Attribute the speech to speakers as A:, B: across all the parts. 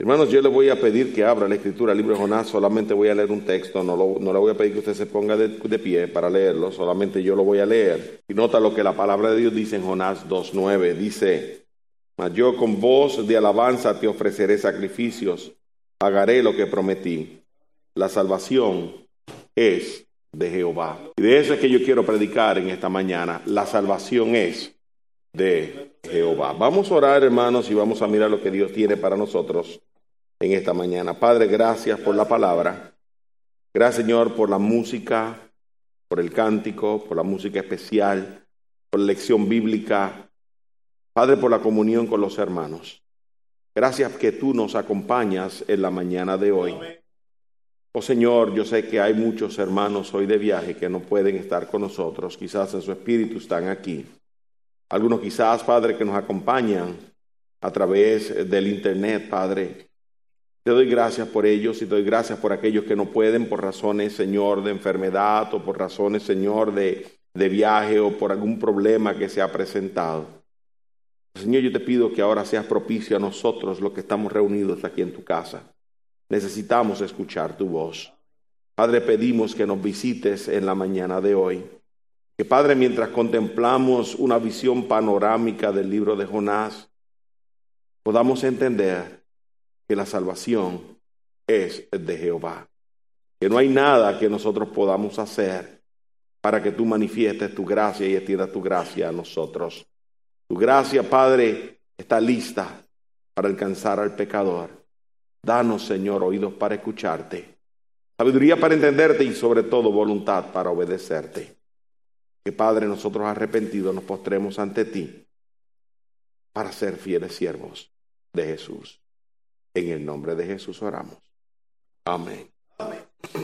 A: Hermanos, yo le voy a pedir que abra la escritura, el libro de Jonás. Solamente voy a leer un texto, no le voy a pedir que usted se ponga de pie para leerlo, solamente yo lo voy a leer. Y nota lo que la palabra de Dios dice en Jonás 2:9, dice: mas yo con voz de alabanza te ofreceré sacrificios, pagaré lo que prometí. La salvación es de Jehová. Y de eso es que yo quiero predicar en esta mañana. La salvación es de Jehová. Vamos a orar, hermanos, y vamos a mirar lo que Dios tiene para nosotros en esta mañana. Padre, gracias por la palabra. Gracias, Señor, por la música, por el cántico, por la música especial, por la lección bíblica. Padre, por la comunión con los hermanos. Gracias que tú nos acompañas en la mañana de hoy. Oh Señor, yo sé que hay muchos hermanos hoy de viaje que no pueden estar con nosotros. Quizás en su espíritu están aquí. Algunos quizás, Padre, que nos acompañan a través del internet, Padre. Te doy gracias por ellos y te doy gracias por aquellos que no pueden por razones, Señor, de enfermedad o por razones, Señor, de viaje o por algún problema que se ha presentado. Señor, yo te pido que ahora seas propicio a nosotros los que estamos reunidos aquí en tu casa. Necesitamos escuchar tu voz. Padre, pedimos que nos visites en la mañana de hoy. Que, Padre, mientras contemplamos una visión panorámica del libro de Jonás, podamos entender que la salvación es de Jehová. Que no hay nada que nosotros podamos hacer para que tú manifiestes tu gracia y extiendas tu gracia a nosotros. Tu gracia, Padre, está lista para alcanzar al pecador. Danos, Señor, oídos para escucharte, sabiduría para entenderte y sobre todo voluntad para obedecerte. Que, Padre, nosotros arrepentidos nos postremos ante ti para ser fieles siervos de Jesús. En el nombre de Jesús oramos. Amén. Amén.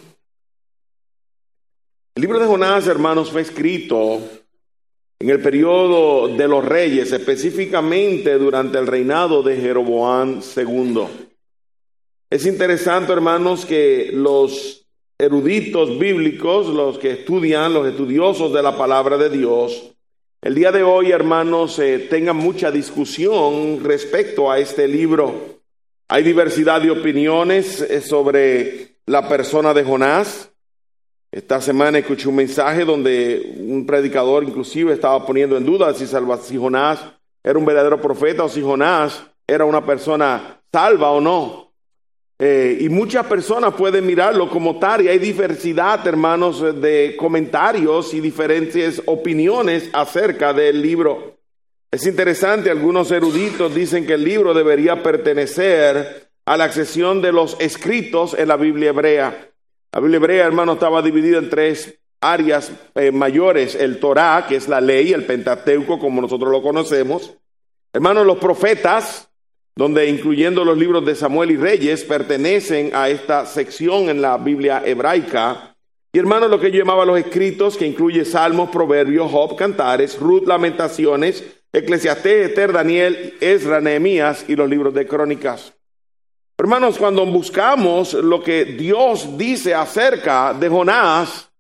A: El libro de Jonás, hermanos, fue escrito en el periodo de los reyes, específicamente durante el reinado de Jeroboam II. Es interesante, hermanos, que los eruditos bíblicos, los que estudian, los estudiosos de la palabra de Dios, el día de hoy, hermanos, tengan mucha discusión respecto a este libro. Hay diversidad de opiniones sobre la persona de Jonás. Esta semana escuché un mensaje donde un predicador inclusive estaba poniendo en duda si Jonás era un verdadero profeta o si Jonás era una persona salva o no. Y muchas personas pueden mirarlo como tal, y hay diversidad, hermanos, de comentarios y diferentes opiniones acerca del libro. Es interesante, algunos eruditos dicen que el libro debería pertenecer a la sección de los escritos en la Biblia hebrea. La Biblia hebrea, hermano, estaba dividida en tres áreas mayores: el Torá, que es la ley, el Pentateuco, como nosotros lo conocemos. Hermanos, los profetas, donde incluyendo los libros de Samuel y Reyes, pertenecen a esta sección en la Biblia hebraica. Y hermanos, lo que yo llamaba los escritos, que incluye Salmos, Proverbios, Job, Cantares, Ruth, Lamentaciones, Eclesiastés, Esther, Daniel, Esdras, Nehemías y los libros de Crónicas. Hermanos, cuando buscamos lo que Dios dice acerca de Jonás,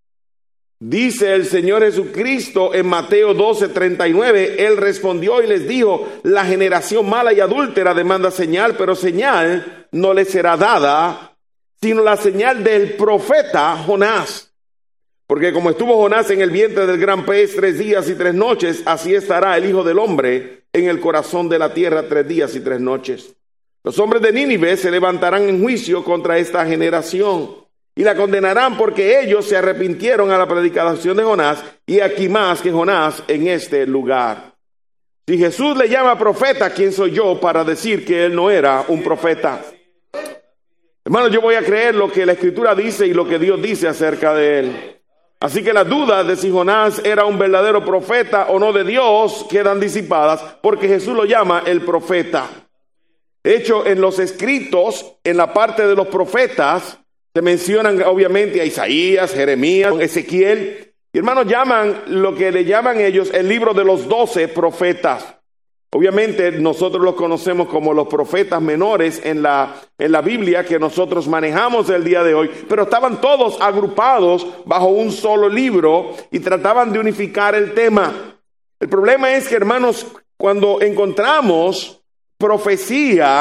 A: dice el Señor Jesucristo en Mateo 12:39, Él respondió y les dijo: la generación mala y adúltera demanda señal, pero señal no le será dada, sino la señal del profeta Jonás. Porque como estuvo Jonás en el vientre del gran pez 3 días y 3 noches, así estará el Hijo del Hombre en el corazón de la tierra 3 días y 3 noches. Los hombres de Nínive se levantarán en juicio contra esta generación y la condenarán, porque ellos se arrepintieron a la predicación de Jonás, y aquí más que Jonás en este lugar. Si Jesús le llama profeta, ¿quién soy yo para decir que él no era un profeta? Hermanos, yo voy a creer lo que la Escritura dice y lo que Dios dice acerca de él. Así que las dudas de si Jonás era un verdadero profeta o no de Dios quedan disipadas, porque Jesús lo llama el profeta. De hecho, en los escritos, en la parte de los profetas, se mencionan obviamente a Isaías, Jeremías, Ezequiel. Y hermanos, llaman lo que le llaman ellos el libro de los 12 profetas. Obviamente nosotros los conocemos como los profetas menores en la Biblia que nosotros manejamos el día de hoy, pero estaban todos agrupados bajo un solo libro y trataban de unificar el tema. El problema es que, hermanos, cuando encontramos profecía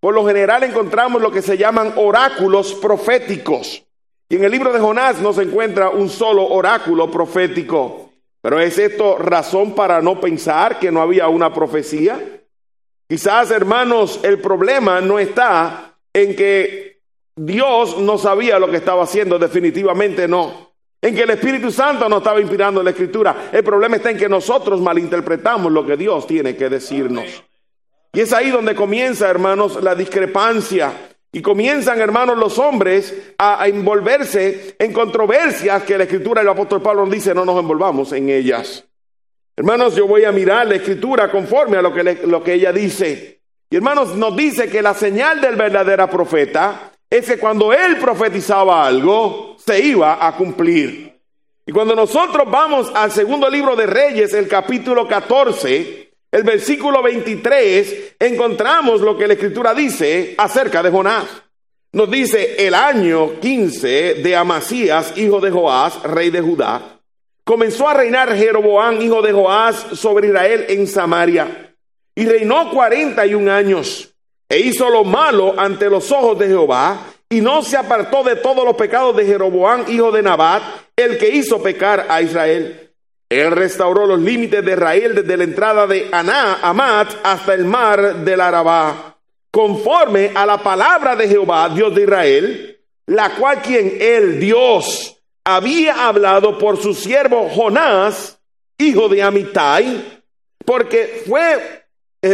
A: por lo general encontramos lo que se llaman oráculos proféticos. Y en el libro de Jonás no se encuentra un solo oráculo profético. Pero ¿es esto razón para no pensar que no había una profecía? Quizás, hermanos, el problema no está en que Dios no sabía lo que estaba haciendo, definitivamente no. En que el Espíritu Santo no estaba inspirando la Escritura. El problema está en que nosotros malinterpretamos lo que Dios tiene que decirnos. Y es ahí donde comienza, hermanos, la discrepancia. Y comienzan, hermanos, los hombres a envolverse en controversias que la Escritura, el apóstol Pablo nos dice, no nos envolvamos en ellas. Hermanos, yo voy a mirar la Escritura conforme a lo que ella dice. Y hermanos, nos dice que la señal del verdadero profeta es que cuando él profetizaba algo, se iba a cumplir. Y cuando nosotros vamos al segundo libro de Reyes, el capítulo 14, el versículo 23, encontramos lo que la Escritura dice acerca de Jonás. Nos dice, el año 15 de Amasías, hijo de Joás, rey de Judá, comenzó a reinar Jeroboam, hijo de Joás, sobre Israel en Samaria. Y reinó 41 años, e hizo lo malo ante los ojos de Jehová, y no se apartó de todos los pecados de Jeroboam, hijo de Nabat, el que hizo pecar a Israel. Él restauró los límites de Israel desde la entrada de Amat hasta el mar del Arabá, conforme a la palabra de Jehová, Dios de Israel, la cual él, Dios, había hablado por su siervo Jonás, hijo de Amitai, porque fue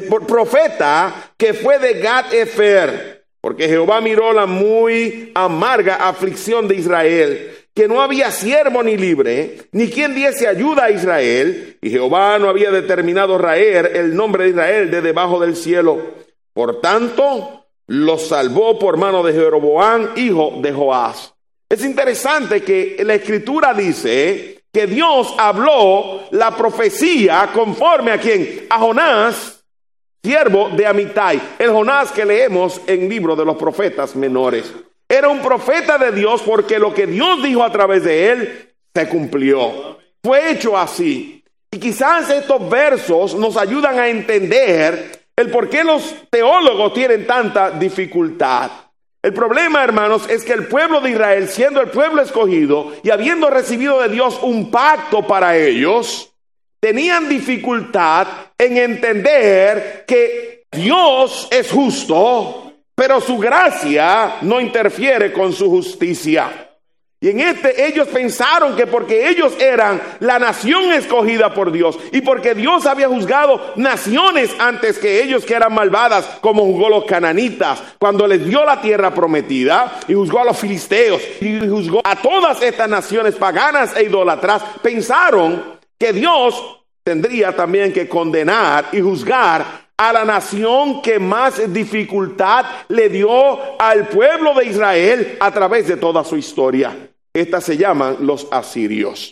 A: profeta que fue de Gat-Efer, porque Jehová miró la muy amarga aflicción de Israel, que no había siervo ni libre, ni quien diese ayuda a Israel, y Jehová no había determinado raer el nombre de Israel de debajo del cielo. Por tanto, los salvó por mano de Jeroboam, hijo de Joás. Es interesante que la Escritura dice que Dios habló la profecía conforme ¿a quién? A Jonás, siervo de Amitai. El Jonás que leemos en el libro de los profetas menores. Era un profeta de Dios porque lo que Dios dijo a través de él se cumplió. Fue hecho así. Y quizás estos versos nos ayudan a entender el por qué los teólogos tienen tanta dificultad. El problema, hermanos, es que el pueblo de Israel, siendo el pueblo escogido y habiendo recibido de Dios un pacto para ellos, tenían dificultad en entender que Dios es justo, pero su gracia no interfiere con su justicia. Y en ellos pensaron que porque ellos eran la nación escogida por Dios y porque Dios había juzgado naciones antes que ellos que eran malvadas, como juzgó los cananitas cuando les dio la tierra prometida, y juzgó a los filisteos y juzgó a todas estas naciones paganas e idólatras, pensaron que Dios tendría también que condenar y juzgar a la nación que más dificultad le dio al pueblo de Israel a través de toda su historia. Estas se llaman los asirios.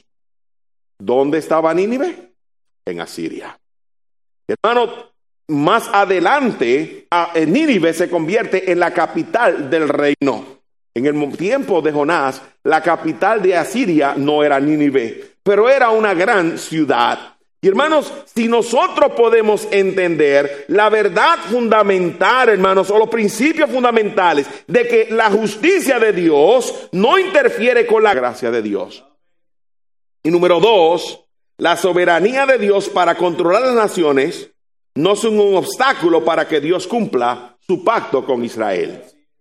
A: ¿Dónde estaba Nínive? En Asiria. Hermano, más adelante, Nínive se convierte en la capital del reino. En el tiempo de Jonás, la capital de Asiria no era Nínive, pero era una gran ciudad. Y hermanos, si nosotros podemos entender la verdad fundamental, hermanos, o los principios fundamentales de que la justicia de Dios no interfiere con la gracia de Dios. Y número 2, la soberanía de Dios para controlar las naciones no son un obstáculo para que Dios cumpla su pacto con Israel.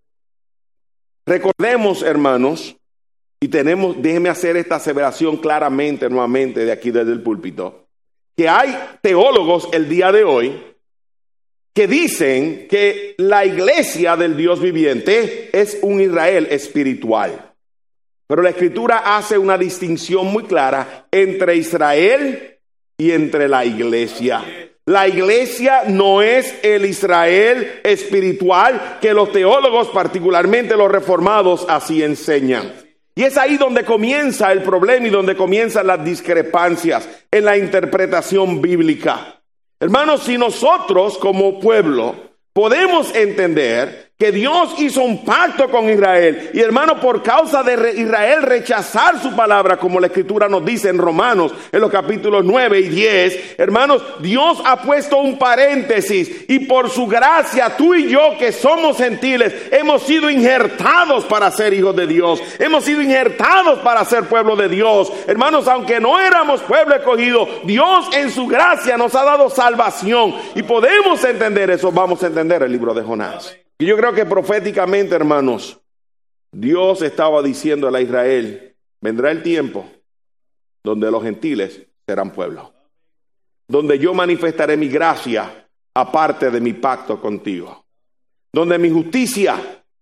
A: Recordemos, hermanos, y déjenme hacer esta aseveración claramente, nuevamente, de aquí desde el púlpito, que hay teólogos el día de hoy que dicen que la iglesia del Dios viviente es un Israel espiritual. Pero la Escritura hace una distinción muy clara entre Israel y entre la iglesia. La iglesia no es el Israel espiritual que los teólogos, particularmente los reformados, así enseñan. Y es ahí donde comienza el problema y donde comienzan las discrepancias en la interpretación bíblica. Hermanos, si nosotros como pueblo podemos entender que Dios hizo un pacto con Israel. Y hermano, por causa de Israel rechazar su palabra, como la Escritura nos dice en Romanos, en los capítulos 9 y 10, hermanos, Dios ha puesto un paréntesis. Y por su gracia, tú y yo que somos gentiles, hemos sido injertados para ser hijos de Dios. Hemos sido injertados para ser pueblo de Dios. Hermanos, aunque no éramos pueblo escogido, Dios en su gracia nos ha dado salvación. Y podemos entender eso, vamos a entender el libro de Jonás. Y yo creo que proféticamente, hermanos, Dios estaba diciendo a Israel, vendrá el tiempo donde los gentiles serán pueblo, donde yo manifestaré mi gracia aparte de mi pacto contigo, donde mi justicia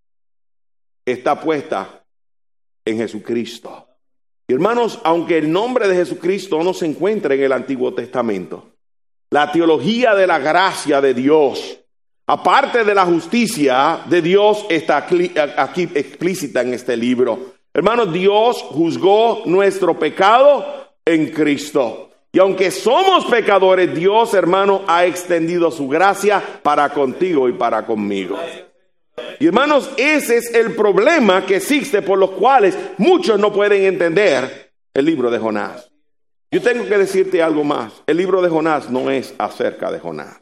A: está puesta en Jesucristo. Y hermanos, aunque el nombre de Jesucristo no se encuentra en el Antiguo Testamento, la teología de la gracia de Dios, aparte de la justicia de Dios, está aquí explícita en este libro. Hermanos, Dios juzgó nuestro pecado en Cristo. Y aunque somos pecadores, Dios, hermano, ha extendido su gracia para contigo y para conmigo. Y hermanos, ese es el problema que existe, por los cuales muchos no pueden entender el libro de Jonás. Yo tengo que decirte algo más. El libro de Jonás no es acerca de Jonás.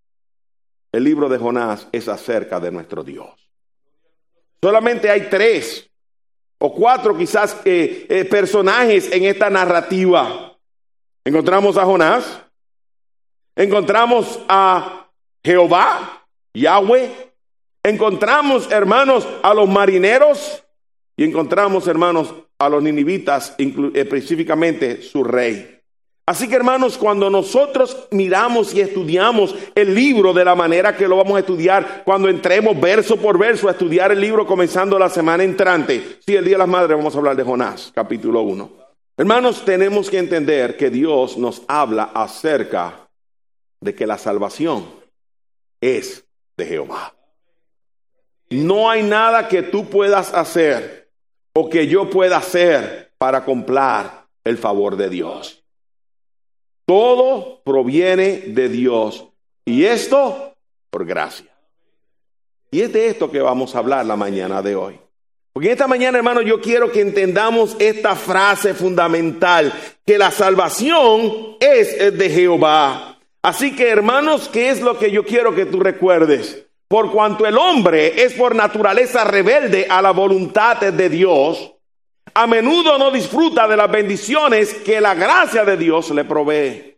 A: El libro de Jonás es acerca de nuestro Dios. Solamente hay 3 o 4 quizás personajes en esta narrativa. Encontramos a Jonás, encontramos a Jehová, Yahweh, encontramos, hermanos, a los marineros y encontramos, hermanos, a los ninivitas, específicamente su rey. Así que, hermanos, cuando nosotros miramos y estudiamos el libro de la manera que lo vamos a estudiar, cuando entremos verso por verso a estudiar el libro comenzando la semana entrante, sí, el Día de las Madres vamos a hablar de Jonás, capítulo 1. Hermanos, tenemos que entender que Dios nos habla acerca de que la salvación es de Jehová. No hay nada que tú puedas hacer o que yo pueda hacer para comprar el favor de Dios. Todo proviene de Dios y esto por gracia. Y es de esto que vamos a hablar la mañana de hoy. Porque esta mañana, hermano, yo quiero que entendamos esta frase fundamental, que la salvación es de Jehová. Así que, hermanos, ¿qué es lo que yo quiero que tú recuerdes? Por cuanto el hombre es por naturaleza rebelde a la voluntad de Dios, a menudo no disfruta de las bendiciones que la gracia de Dios le provee.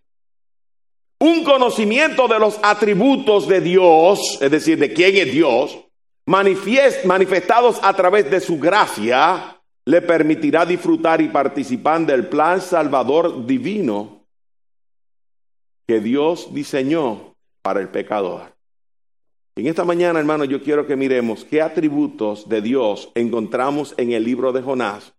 A: Un conocimiento de los atributos de Dios, es decir, de quién es Dios, manifestados a través de su gracia, le permitirá disfrutar y participar del plan salvador divino que Dios diseñó para el pecador. En esta mañana, hermano, yo quiero que miremos qué atributos de Dios encontramos en el libro de Jonás,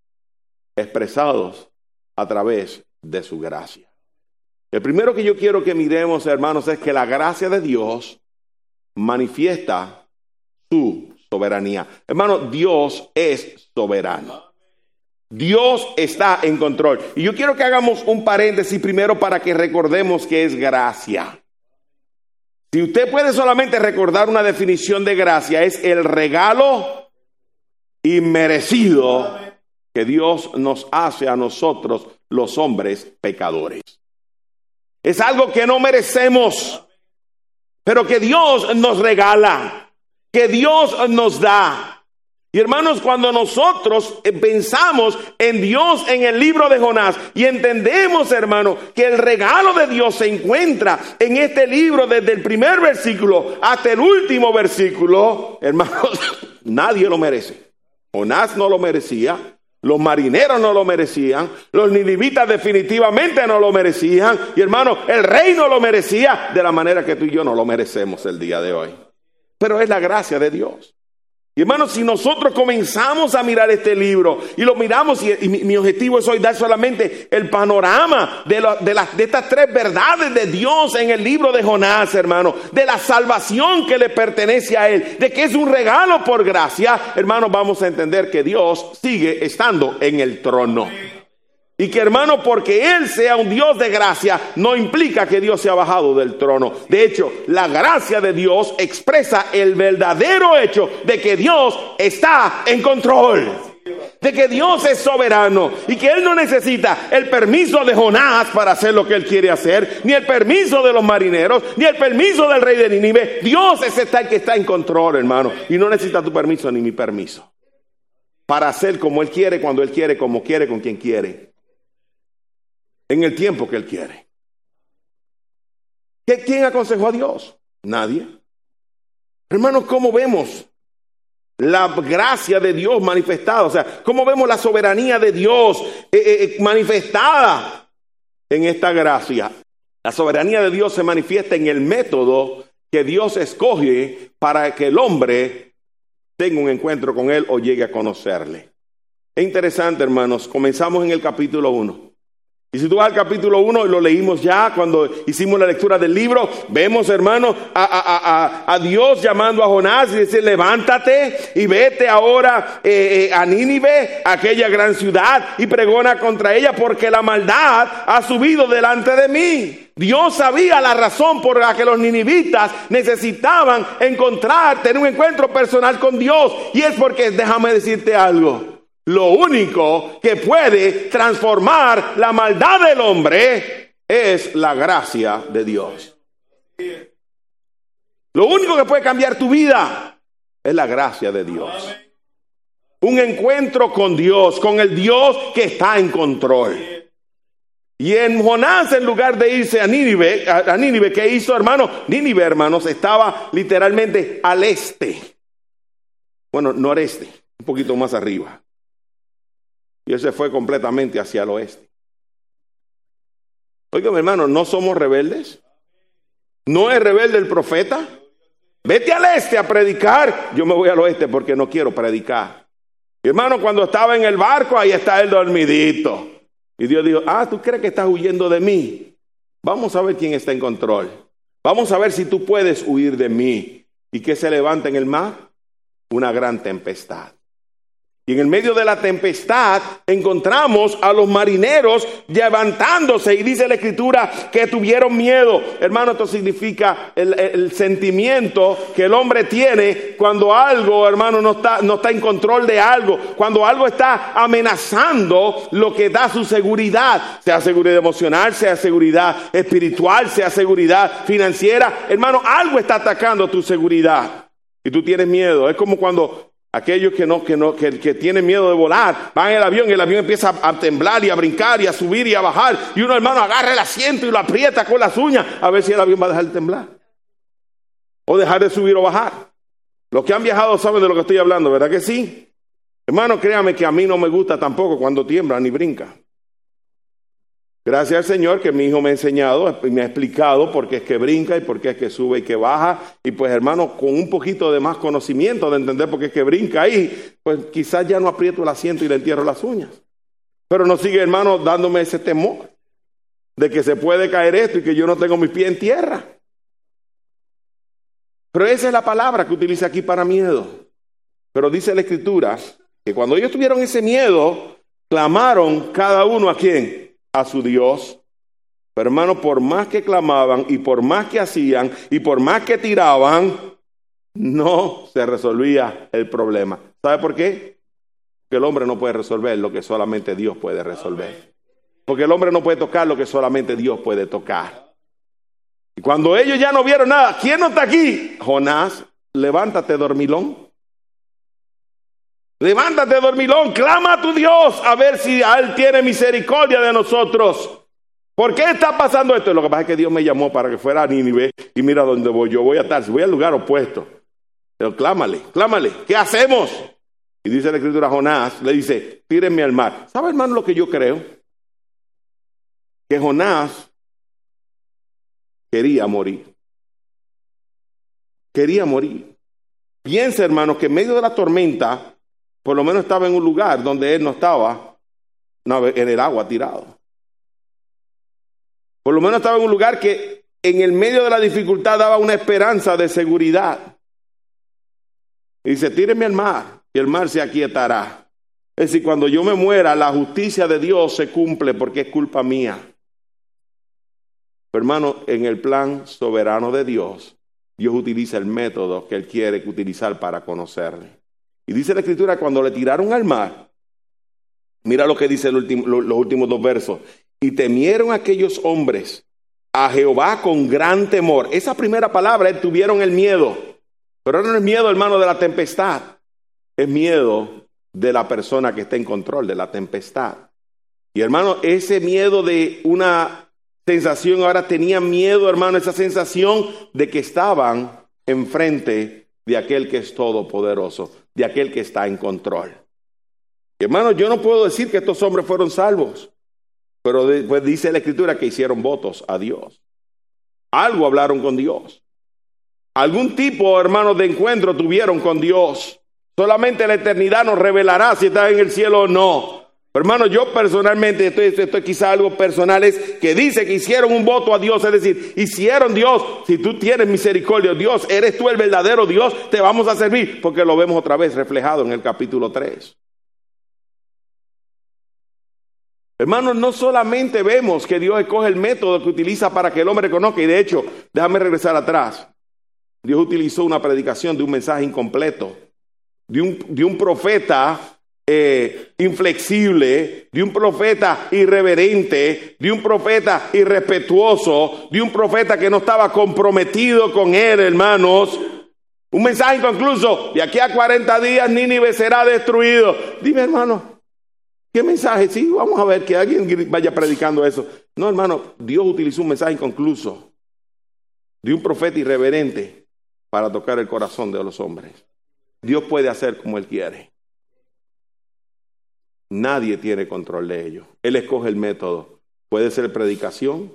A: expresados a través de su gracia. El primero que yo quiero que miremos, hermanos, es que la gracia de Dios manifiesta su soberanía. Hermano, Dios es soberano. Dios está en control. Y yo quiero que hagamos un paréntesis primero para que recordemos qué es gracia. Si usted puede solamente recordar una definición de gracia, es el regalo inmerecido que Dios nos hace a nosotros, los hombres pecadores. Es algo que no merecemos, pero que Dios nos regala, que Dios nos da. Y hermanos, cuando nosotros pensamos en Dios en el libro de Jonás y entendemos, hermano, que el regalo de Dios se encuentra en este libro desde el primer versículo hasta el último versículo, hermanos, nadie lo merece. Jonás no lo merecía. Los marineros no lo merecían, los ninivitas definitivamente no lo merecían, y hermano, el rey no lo merecía de la manera que tú y yo no lo merecemos el día de hoy. Pero es la gracia de Dios. Y hermanos, si nosotros comenzamos a mirar este libro y lo miramos, y mi objetivo es hoy dar solamente el panorama de estas 3 verdades de Dios en el libro de Jonás, hermano, de la salvación que le pertenece a Él, de que es un regalo por gracia, hermanos, vamos a entender que Dios sigue estando en el trono. Y que, hermano, porque Él sea un Dios de gracia, no implica que Dios se ha bajado del trono. De hecho, la gracia de Dios expresa el verdadero hecho de que Dios está en control. De que Dios es soberano y que Él no necesita el permiso de Jonás para hacer lo que Él quiere hacer, ni el permiso de los marineros, ni el permiso del rey de Nínive. Dios es el que está en control, hermano, y no necesita tu permiso ni mi permiso para hacer como Él quiere, cuando Él quiere, como quiere, con quien quiere, en el tiempo que Él quiere. ¿Quién aconsejó a Dios? Nadie. Hermanos, ¿cómo vemos la gracia de Dios manifestada? O sea, ¿cómo vemos la soberanía de Dios manifestada en esta gracia? La soberanía de Dios se manifiesta en el método que Dios escoge para que el hombre tenga un encuentro con Él o llegue a conocerle. Es interesante, hermanos. Comenzamos en el capítulo 1. Y si tú vas al capítulo 1, y lo leímos ya cuando hicimos la lectura del libro, vemos, hermano, a Dios llamando a Jonás y dice: levántate y vete ahora a Nínive, aquella gran ciudad, y pregona contra ella, porque la maldad ha subido delante de mí. Dios sabía la razón por la que los ninivitas necesitaban tener un encuentro personal con Dios. Y es porque, déjame decirte algo, lo único que puede transformar la maldad del hombre es la gracia de Dios. Lo único que puede cambiar tu vida es la gracia de Dios. Un encuentro con Dios, con el Dios que está en control. Y en Jonás, en lugar de irse a Nínive, ¿qué hizo, hermano? Nínive, hermanos, estaba literalmente al este. Bueno, noreste, un poquito más arriba. Y él se fue completamente hacia el oeste. Oigan, hermano, ¿no somos rebeldes? ¿No es rebelde el profeta? Vete al este a predicar. Yo me voy al oeste porque no quiero predicar. Y hermano, cuando estaba en el barco, ahí está él dormidito. Y Dios dijo: ¿tú crees que estás huyendo de mí? Vamos a ver quién está en control. Vamos a ver si tú puedes huir de mí. ¿Y qué se levanta en el mar? Una gran tempestad. Y en el medio de la tempestad encontramos a los marineros levantándose, y dice la Escritura que tuvieron miedo. Hermano, esto significa el sentimiento que el hombre tiene cuando algo, hermano, no está en control de algo, cuando algo está amenazando lo que da su seguridad, sea seguridad emocional, sea seguridad espiritual, sea seguridad financiera. Hermano, algo está atacando tu seguridad y tú tienes miedo. Es como cuando aquellos que tienen miedo de volar, van en el avión y el avión empieza a temblar y a brincar y a subir y a bajar, y uno, hermano, agarra el asiento y lo aprieta con las uñas a ver si el avión va a dejar de temblar o dejar de subir o bajar. Los que han viajado saben de lo que estoy hablando, ¿verdad que sí? Hermano, créame que a mí no me gusta tampoco cuando tiembla ni brinca. Gracias al Señor que mi hijo me ha enseñado y me ha explicado por qué es que brinca y por qué es que sube y que baja. Y pues, hermano, con un poquito de más conocimiento de entender por qué es que brinca ahí, pues quizás ya no aprieto el asiento y le entierro las uñas. Pero no sigue, hermano, dándome ese temor de que se puede caer esto y que yo no tengo mis pies en tierra. Pero esa es la palabra que utiliza aquí para miedo. Pero dice la Escritura que cuando ellos tuvieron ese miedo, clamaron cada uno ¿a quién? A su Dios. Pero, hermano, por más que clamaban y por más que hacían y por más que tiraban, no se resolvía el problema. ¿Sabe por qué? Que el hombre no puede resolver lo que solamente Dios puede resolver. Porque el hombre no puede tocar lo que solamente Dios puede tocar. Y cuando ellos ya no vieron nada, ¿quién no está aquí? Jonás, levántate, dormilón. Levántate, dormilón, clama a tu Dios a ver si Él tiene misericordia de nosotros. ¿Por qué está pasando esto? Lo que pasa es que Dios me llamó para que fuera a Nínive y mira dónde voy. Yo voy a Tarsis, voy al lugar opuesto. Pero clámale, ¿qué hacemos? Y dice la Escritura, Jonás le dice: tírenme al mar. ¿Sabe, hermano, lo que yo creo? Que Jonás quería morir. Quería morir. Piensa, hermano, que en medio de la tormenta, por lo menos estaba en un lugar donde él no estaba en el agua tirado. Por lo menos estaba en un lugar que en el medio de la dificultad daba una esperanza de seguridad. Y dice: tírenme al mar y el mar se aquietará. Es decir, cuando yo me muera, la justicia de Dios se cumple porque es culpa mía. Pero hermano, en el plan soberano de Dios, Dios utiliza el método que Él quiere utilizar para conocerle. Y dice la Escritura, cuando le tiraron al mar, mira lo que dice los últimos dos versos. Y temieron aquellos hombres a Jehová con gran temor. Esa primera palabra, tuvieron el miedo. Pero no es miedo, hermano, de la tempestad. Es miedo de la persona que está en control de la tempestad. Y hermano, ese miedo de una sensación, ahora tenían miedo, hermano, esa sensación de que estaban enfrente de aquel que es todopoderoso, de aquel que está en control. Y hermano, yo no puedo decir que estos hombres fueron salvos, pero después dice la Escritura que hicieron votos a Dios. Algo hablaron con Dios. Algún tipo, hermano, de encuentro tuvieron con Dios. Solamente la eternidad nos revelará si está en el cielo o no. Pero hermano, yo personalmente, esto es quizá algo personal, es que dice que hicieron un voto a Dios, es decir, hicieron Dios, si tú tienes misericordia, Dios, eres tú el verdadero Dios, te vamos a servir, porque lo vemos otra vez reflejado en el capítulo 3. Hermanos, no solamente vemos que Dios escoge el método que utiliza para que el hombre conozca, y de hecho, déjame regresar atrás, Dios utilizó una predicación de un mensaje incompleto, de un profeta inflexible, de un profeta irreverente, de un profeta irrespetuoso, de un profeta que no estaba comprometido con él, hermanos. Un mensaje inconcluso, de aquí a 40 días Nínive será destruido. Dime, hermano, ¿qué mensaje? Sí, vamos a ver que alguien vaya predicando eso. No, hermano, Dios utilizó un mensaje inconcluso de un profeta irreverente para tocar el corazón de los hombres. Dios puede hacer como Él quiere. Nadie tiene control de ello. Él escoge el método. Puede ser predicación,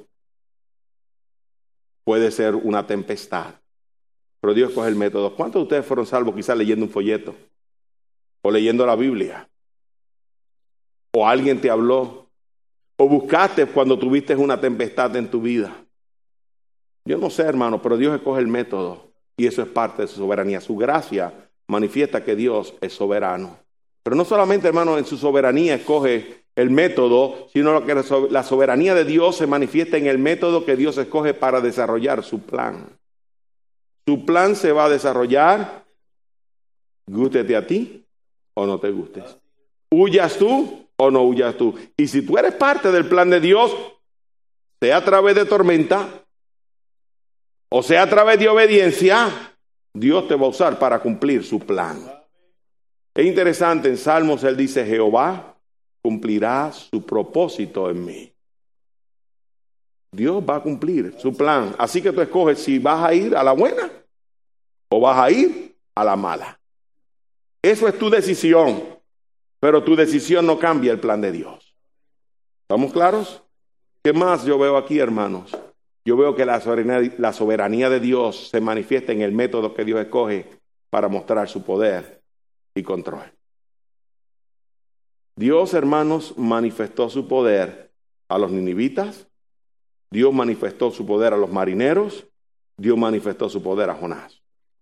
A: puede ser una tempestad, pero Dios escoge el método. ¿Cuántos de ustedes fueron salvos quizás leyendo un folleto? O leyendo la Biblia. O alguien te habló. O buscaste cuando tuviste una tempestad en tu vida. Yo no sé, hermano, pero Dios escoge el método. Y eso es parte de su soberanía. Su gracia manifiesta que Dios es soberano. Pero no solamente, hermano, en su soberanía escoge el método, sino que la soberanía de Dios se manifiesta en el método que Dios escoge para desarrollar su plan. Su plan se va a desarrollar, gústete a ti o no te gustes. Huyas tú o no huyas tú. Y si tú eres parte del plan de Dios, sea a través de tormenta o sea a través de obediencia, Dios te va a usar para cumplir su plan. Es interesante, en Salmos Él dice, Jehová cumplirá su propósito en mí. Dios va a cumplir su plan. Así que tú escoges si vas a ir a la buena o vas a ir a la mala. Eso es tu decisión, pero tu decisión no cambia el plan de Dios. ¿Estamos claros? ¿Qué más yo veo aquí, hermanos? Yo veo que la soberanía de Dios se manifiesta en el método que Dios escoge para mostrar su poder y control. Dios, hermanos, manifestó su poder a los ninivitas. Dios manifestó su poder a los marineros. Dios manifestó su poder a Jonás.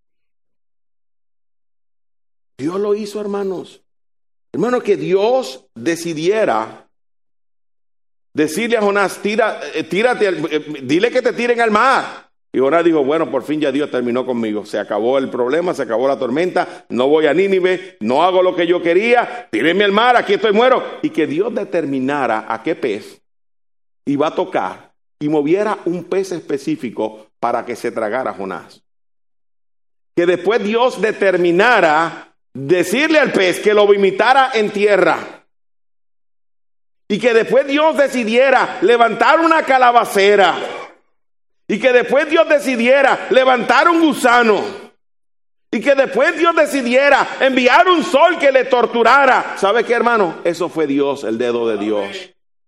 A: Dios lo hizo, hermanos. Hermano, que Dios decidiera decirle a Jonás, tírate, dile que te tiren al mar. Y Jonás dijo, bueno, por fin ya Dios terminó conmigo. Se acabó el problema, se acabó la tormenta. No voy a Nínive, no hago lo que yo quería. Tírenme al mar, aquí estoy, muero. Y que Dios determinara a qué pez iba a tocar y moviera un pez específico para que se tragara a Jonás. Que después Dios determinara decirle al pez que lo vomitara en tierra. Y que después Dios decidiera levantar una calabacera. Y que después Dios decidiera levantar un gusano. Y que después Dios decidiera enviar un sol que le torturara. ¿Sabe qué, hermano? Eso fue Dios, el dedo de Dios.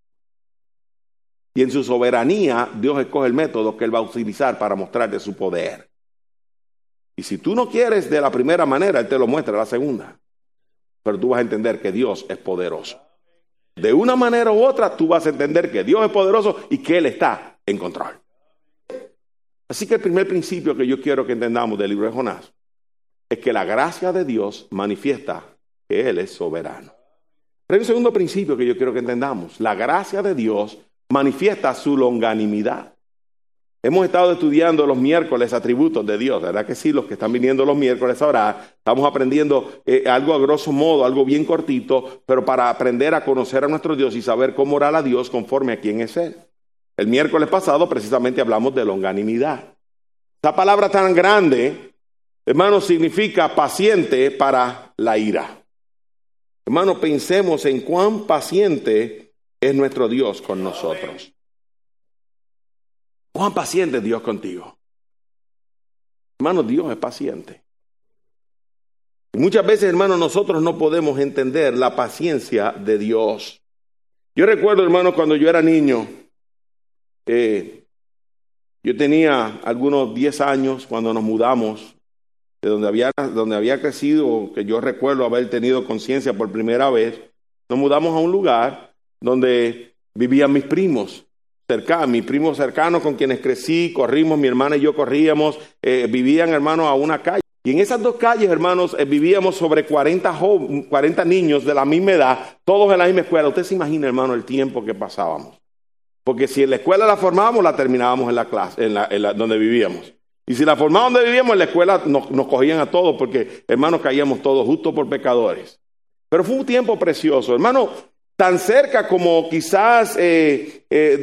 A: Y en su soberanía, Dios escoge el método que Él va a utilizar para mostrarte su poder. Y si tú no quieres de la primera manera, Él te lo muestra de la segunda. Pero tú vas a entender que Dios es poderoso. De una manera u otra, tú vas a entender que Dios es poderoso y que Él está en control. Así que el primer principio que yo quiero que entendamos del libro de Jonás es que la gracia de Dios manifiesta que Él es soberano. Pero hay un segundo principio que yo quiero que entendamos. La gracia de Dios manifiesta su longanimidad. Hemos estado estudiando los miércoles atributos de Dios, ¿verdad que sí? Los que están viniendo los miércoles a orar, estamos aprendiendo algo a grosso modo, algo bien cortito, pero para aprender a conocer a nuestro Dios y saber cómo orar a Dios conforme a quién es Él. El miércoles pasado precisamente hablamos de longanimidad. Esta palabra tan grande, hermano, significa paciente para la ira. Hermano, pensemos en cuán paciente es nuestro Dios con nosotros. ¿Cuán paciente es Dios contigo? Hermano, Dios es paciente. Y muchas veces, hermano, nosotros no podemos entender la paciencia de Dios. Yo recuerdo, hermano, cuando yo era niño, yo tenía algunos 10 años cuando nos mudamos de donde había crecido, que yo recuerdo haber tenido conciencia por primera vez. Nos mudamos a un lugar donde vivían mis primos cercanos con quienes crecí, corrimos, mi hermana y yo corríamos, vivían, hermanos, a una calle. Y en esas dos calles, hermanos, vivíamos sobre 40 niños de la misma edad, todos en la misma escuela. Usted se imagina, hermano, el tiempo que pasábamos. Porque si en la escuela la formábamos, la terminábamos en la clase, donde vivíamos. Y si la formábamos donde vivíamos, en la escuela nos cogían a todos, porque, hermanos, caíamos todos justo por pecadores. Pero fue un tiempo precioso, hermano. Tan cerca como quizás el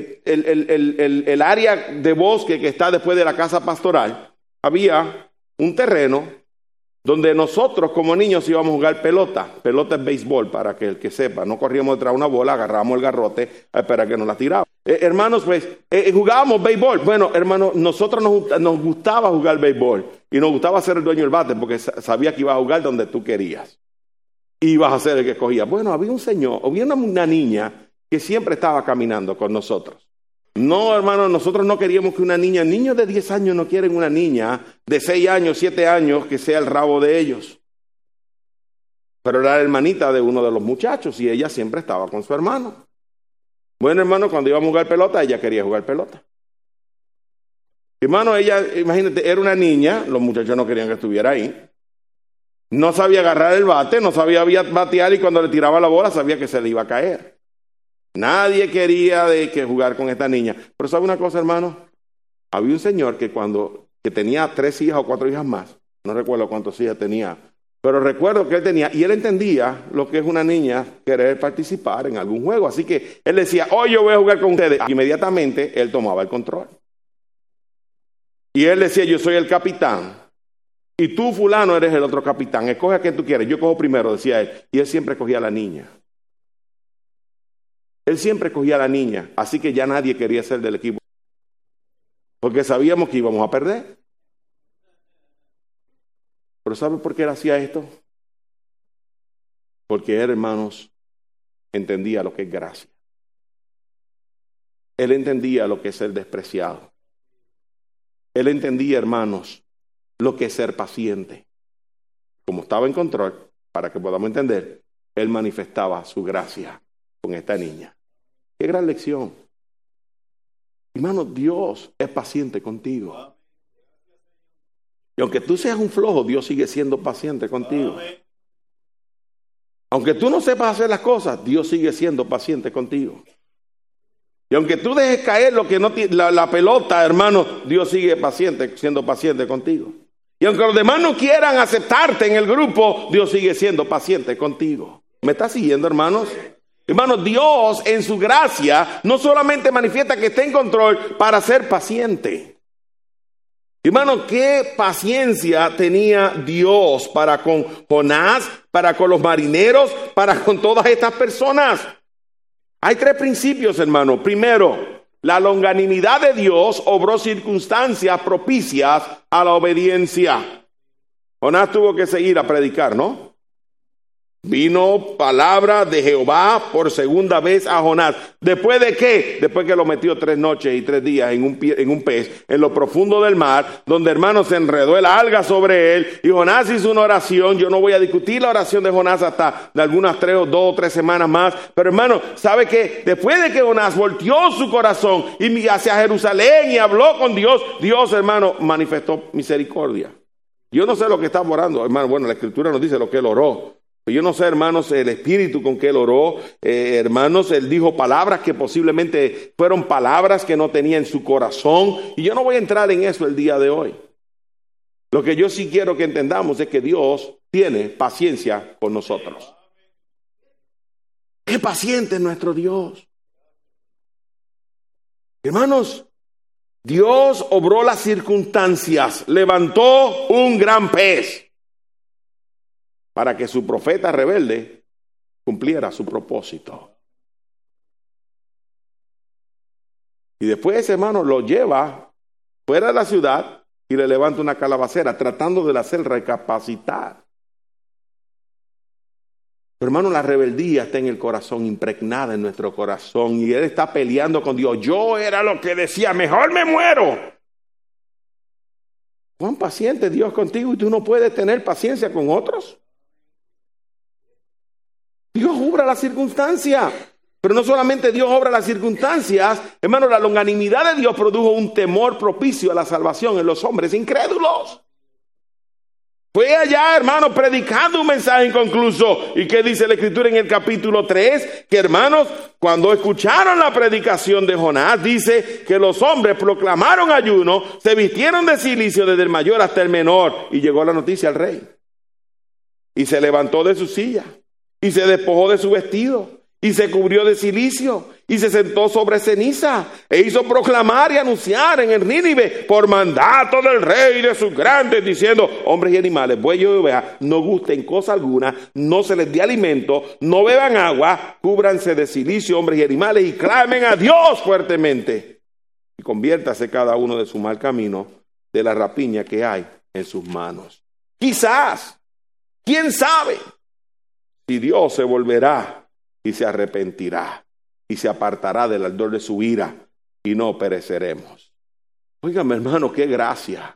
A: área de bosque que está después de la casa pastoral, había un terreno donde nosotros como niños íbamos a jugar pelota. Pelota es béisbol, para que el que sepa. No corríamos detrás de una bola, agarrábamos el garrote a esperar que nos la tiraba. Hermanos, pues jugábamos béisbol. Bueno, hermanos, nosotros nos gustaba jugar béisbol y nos gustaba ser el dueño del bate porque sabía que ibas a jugar donde tú querías. Ibas a ser el que escogía. Bueno, había una niña que siempre estaba caminando con nosotros. No, hermano, nosotros no queríamos que niños de 10 años no quieren una niña de 6 años, 7 años que sea el rabo de ellos. Pero era la hermanita de uno de los muchachos y ella siempre estaba con su hermano. Bueno, hermano, cuando íbamos a jugar pelota, ella quería jugar pelota. Hermano, ella, imagínate, era una niña, los muchachos no querían que estuviera ahí. No sabía agarrar el bate, no sabía batear y cuando le tiraba la bola sabía que se le iba a caer. Nadie quería jugar con esta niña. Pero ¿sabe una cosa, hermano? Había un señor que tenía 3 hijas o 4 hijas más. No recuerdo cuántas hijas tenía. Pero recuerdo que él tenía, y él entendía lo que es una niña querer participar en algún juego. Así que él decía, hoy yo voy a jugar con ustedes. Y inmediatamente él tomaba el control. Y él decía, yo soy el capitán. Y tú, fulano, eres el otro capitán. Escoge a quien tú quieres. Yo cojo primero, decía él. Y él siempre cogía a la niña. Él siempre cogía a la niña. Así que ya nadie quería ser del equipo. Porque sabíamos que íbamos a perder. Pero ¿sabe por qué él hacía esto? Porque él, hermanos, entendía lo que es gracia. Él entendía lo que es ser despreciado. Él entendía, hermanos, lo que es ser paciente. Como estaba en control, para que podamos entender, él manifestaba su gracia con esta niña. ¡Qué gran lección! Hermano, Dios es paciente contigo. Y aunque tú seas un flojo, Dios sigue siendo paciente contigo. Aunque tú no sepas hacer las cosas, Dios sigue siendo paciente contigo. Y aunque tú dejes caer lo que no la pelota, hermano, Dios sigue siendo paciente contigo. Y aunque los demás no quieran aceptarte en el grupo, Dios sigue siendo paciente contigo. ¿Me está siguiendo, hermanos? Hermanos, Dios en su gracia no solamente manifiesta que está en control para ser paciente. Hermano, qué paciencia tenía Dios para con Jonás, para con los marineros, para con todas estas personas. Hay 3 principios, hermano. Primero, la longanimidad de Dios obró circunstancias propicias a la obediencia. Jonás tuvo que seguir a predicar, ¿no? Vino palabra de Jehová por segunda vez a Jonás. ¿Después de qué? Después que lo metió 3 noches y 3 días en un pez, en lo profundo del mar, donde, hermano, se enredó el alga sobre él. Y Jonás hizo una oración. Yo no voy a discutir la oración de Jonás hasta de algunas 2 o 3 semanas más. Pero, hermano, ¿sabe qué? Después de que Jonás volteó su corazón y hacia Jerusalén y habló con Dios, Dios, hermano, manifestó misericordia. Yo no sé lo que estaba orando, hermano. Bueno, la Escritura nos dice lo que él oró. Yo no sé, hermanos, el espíritu con que él oró, hermanos, él dijo palabras que posiblemente fueron palabras que no tenía en su corazón. Y yo no voy a entrar en eso el día de hoy. Lo que yo sí quiero que entendamos es que Dios tiene paciencia con nosotros. ¡Qué paciente es nuestro Dios! Hermanos, Dios obró las circunstancias, levantó un gran pez para que su profeta rebelde cumpliera su propósito. Y después, hermano, lo lleva fuera de la ciudad y le levanta una calabacera, tratando de hacer recapacitar. Pero, hermano, la rebeldía está en el corazón, impregnada en nuestro corazón, y él está peleando con Dios. Yo era lo que decía, mejor me muero. ¿Cuán paciente es Dios contigo y tú no puedes tener paciencia con otros? Dios obra las circunstancias, pero no solamente Dios obra las circunstancias, hermano, la longanimidad de Dios produjo un temor propicio a la salvación en los hombres incrédulos. Fue allá, hermano, predicando un mensaje inconcluso. ¿Y qué dice la Escritura en el capítulo 3? Que, hermanos, cuando escucharon la predicación de Jonás, dice que los hombres proclamaron ayuno, se vistieron de cilicio desde el mayor hasta el menor, y llegó la noticia al rey. Y se levantó de su silla, y se despojó de su vestido, y se cubrió de cilicio, y se sentó sobre ceniza, e hizo proclamar y anunciar en el Nínive, por mandato del rey y de sus grandes, diciendo, hombres y animales, bueyes y ovejas, no gusten cosa alguna, no se les dé alimento, no beban agua, cúbranse de cilicio, hombres y animales, y clamen a Dios fuertemente, y conviértase cada uno de su mal camino, de la rapiña que hay en sus manos. Quizás, quién sabe, si Dios se volverá y se arrepentirá y se apartará del ardor de su ira y no pereceremos. Óigame, hermano, qué gracia.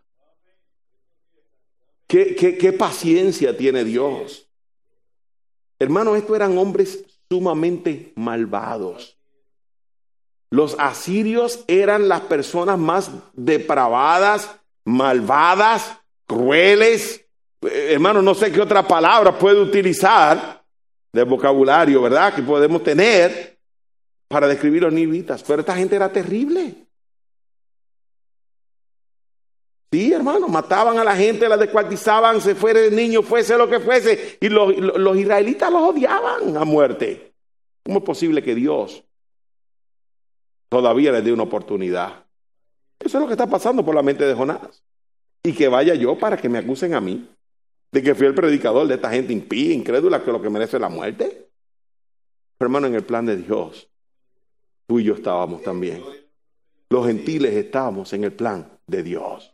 A: Qué paciencia tiene Dios. Hermano, estos eran hombres sumamente malvados. Los asirios eran las personas más depravadas, malvadas, crueles. Hermano, no sé qué otra palabra puede utilizar de vocabulario, ¿verdad?, que podemos tener para describir los ninivitas. Pero esta gente era terrible. Sí, hermano, mataban a la gente, la descuartizaban, se fuera el niño, fuese lo que fuese, y los israelitas los odiaban a muerte. ¿Cómo es posible que Dios todavía les dé una oportunidad? Eso es lo que está pasando por la mente de Jonás. Y que vaya yo para que me acusen a mí de que fui el predicador de esta gente impía, incrédula, que lo que merece es la muerte. Pero, hermano, en el plan de Dios, tú y yo estábamos también. Los gentiles estábamos en el plan de Dios.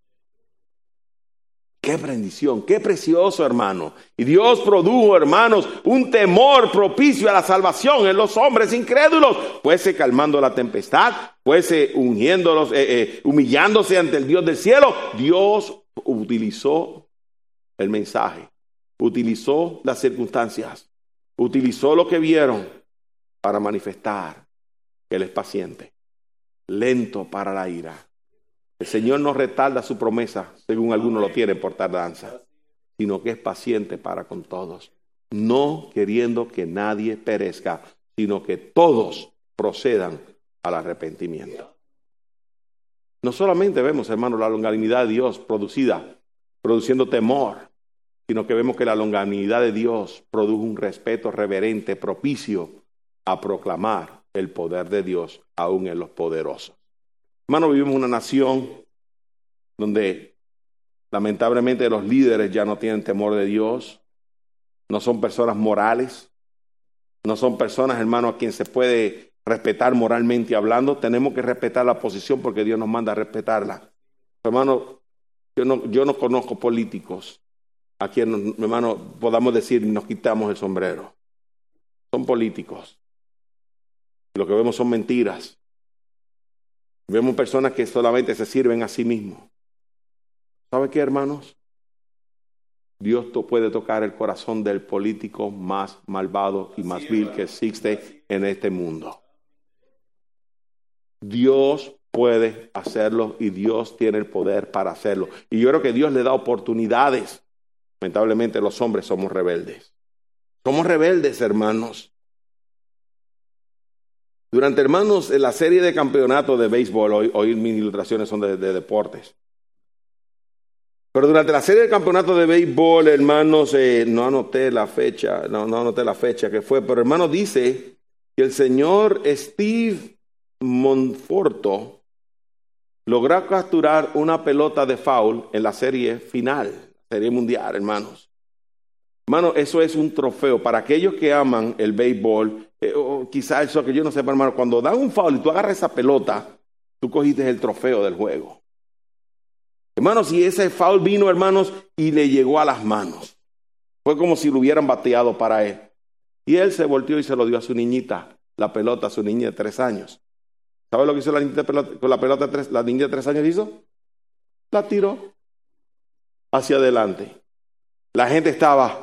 A: Qué bendición, qué precioso, hermano. Y Dios produjo, hermanos, un temor propicio a la salvación en los hombres incrédulos. Fuese calmando la tempestad, fuese ungiéndolos, humillándose ante el Dios del cielo. Dios utilizó el mensaje, utilizó las circunstancias, utilizó lo que vieron para manifestar que Él es paciente, lento para la ira. El Señor no retarda su promesa, según algunos lo tienen por tardanza, sino que es paciente para con todos, no queriendo que nadie perezca, sino que todos procedan al arrepentimiento. No solamente vemos, hermanos, la longanimidad de Dios produciendo temor, sino que vemos que la longanimidad de Dios produjo un respeto reverente, propicio a proclamar el poder de Dios aún en los poderosos. Hermano, vivimos en una nación donde lamentablemente los líderes ya no tienen temor de Dios, no son personas morales, no son personas, hermano, a quien se puede respetar moralmente hablando. Tenemos que respetar la posición porque Dios nos manda a respetarla. Hermano, yo no conozco políticos a quien, hermano, podamos decir nos quitamos el sombrero. Son políticos. Lo que vemos son mentiras. Vemos personas que solamente se sirven a sí mismos. ¿Sabe qué, hermanos? Dios puede tocar el corazón del político más malvado y más vil que existe en este mundo. Dios puede hacerlo y Dios tiene el poder para hacerlo. Y yo creo que Dios le da oportunidades. Lamentablemente los hombres somos rebeldes. Somos rebeldes, hermanos. Durante, hermanos, en la serie de campeonatos de béisbol, hoy mis ilustraciones son de deportes. Pero durante la serie de campeonatos de béisbol, hermanos, no anoté la fecha que fue, pero hermanos, dice que el señor Steve Monforto logró capturar una pelota de foul en la serie final, serie mundial, hermanos. Hermano, eso es un trofeo. Para aquellos que aman el béisbol, quizás eso que yo no sé, hermano, cuando dan un foul y tú agarras esa pelota, tú cogiste el trofeo del juego. Hermanos, y ese foul vino, hermanos, y le llegó a las manos. Fue como si lo hubieran bateado para él. Y él se volteó y se lo dio a su niñita, la pelota, a su niña de 3 años. ¿Sabe lo que hizo la niñita con la pelota? La niña de 3 años hizo. La tiró hacia adelante. La gente estaba...